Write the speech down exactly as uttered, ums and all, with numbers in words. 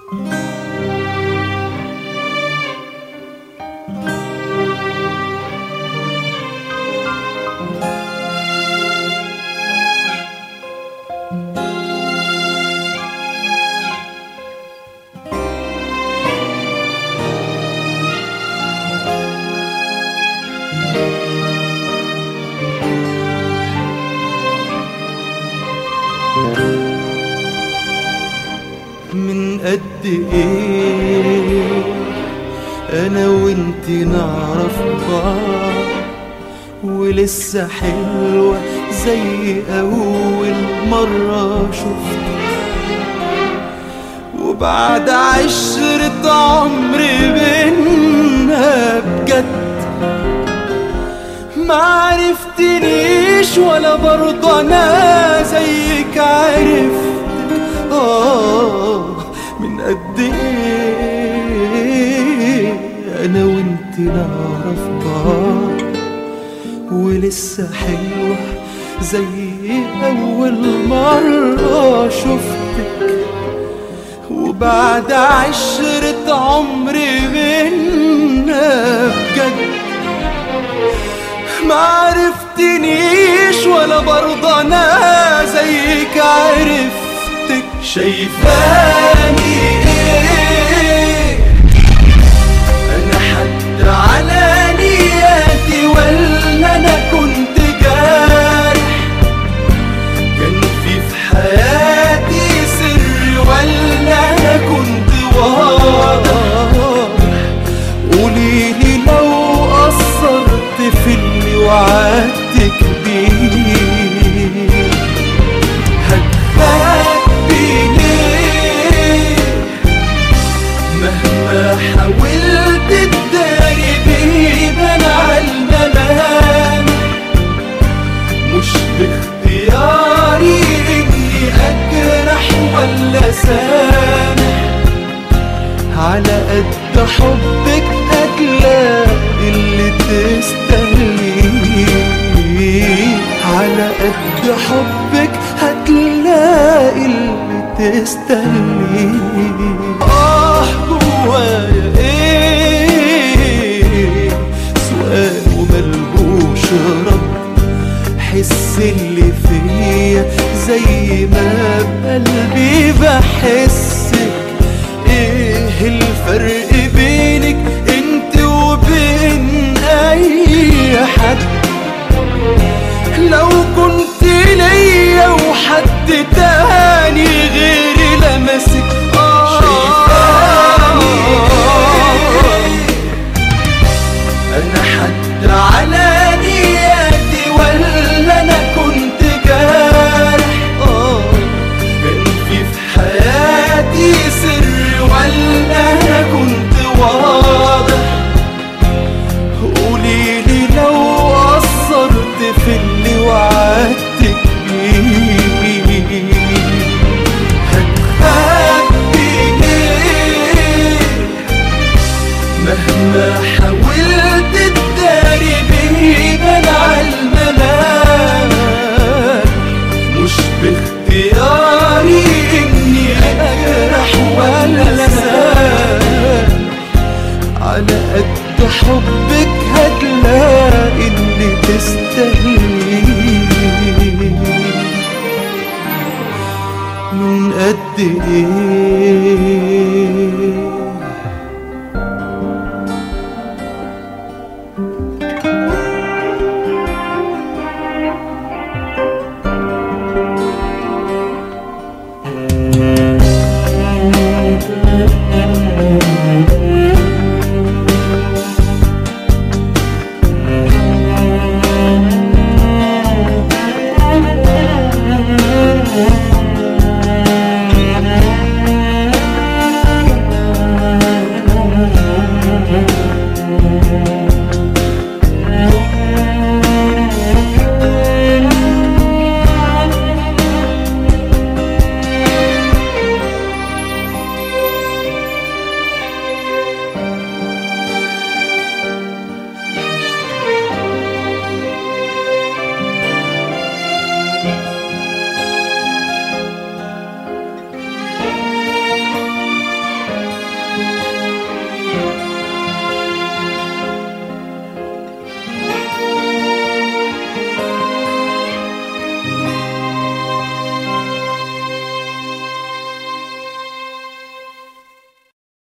من قد ايه انا وانت نعرف بعض، ولسه حلوة زي اول مرة شفتك، وبعد عشرة عمر بينا بجد ما عرفتنيش، ولا برضه انا زيك عرفتك. آه من قد ايه انا وانت نعرف بعض، ولسه حلوة زي اول مرة شفتك، وبعد عشرة عمر بينا بجد ما عرفتنيش، ولا برضه انا زيك عرفتك. شايفاني ايه انا حد على نياتي، ولا انا كنت جارح؟ كان في في حياتي سر، ولا انا كنت واضح؟ قوليلي لو قصرت في اللي وعدتك بيه، مهما حاولت تداري بيبان عالملام، مش باختياري اني اجرح ولا سامح، على قد حبك هتلاقي اللي تستاهليه، على قد حبك هتلاقي اللي تستاهليه. آه جوايا ايه سؤال وملهوش رد، حس اللي فيا زي ما بقلبي بحسك. ايه الفرق بينك انت وبين اي حد؟ لو كنت ليا وحد تاني غيري لمسك، أنا حد على نياتي، ولا أنا كنت جارح؟ كان في في حياتي سر، ولا أنا كنت واضح؟ قوليلي لو قصرت في اللي وعدتك بيه، هتخبي ليه؟ مهما حاولت تداري بيبان عالملام، مش باختياري اني اجرح ولا سام، على قد حب